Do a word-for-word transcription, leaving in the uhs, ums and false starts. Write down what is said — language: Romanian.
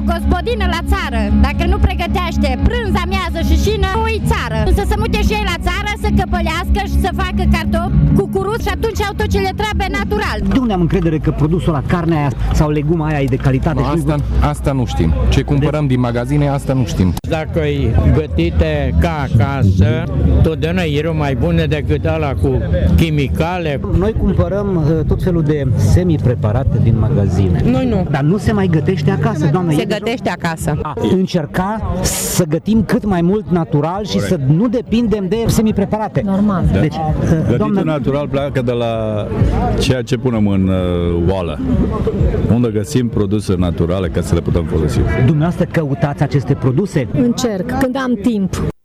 gospodină la țară, dacă nu pregătește prânz, amiază și șină, nu-i țară. Să se mute și ei la țară, să căpălească și să facă cartofi, cucuruz și atunci au tot ce le trebuie natural. De unde am încredere că produsul la carnea aia sau leguma aia e de calitate? No, asta, asta nu știm. Ce cumpărăm de... din magazine, asta nu știm. Dacă e gătite ca acasă, totdeauna e mai bună decât ala cu chimicale. Noi cumpărăm tot felul de semi-preparate din magazine. Noi nu. Dar nu se mai gătește acasă, doamnă. Se gătește acasă. A încerca să gătim cât mai mult natural și Corect. Să nu depindem de semi-preparate. Normal. Da. Deci, Gătitul doamnă... natural pleacă de la ceea ce punem în uh, oală, unde găsim produse naturale ca să le putem folosi. Dumneavoastră căutați aceste produse? Încerc, când am timp.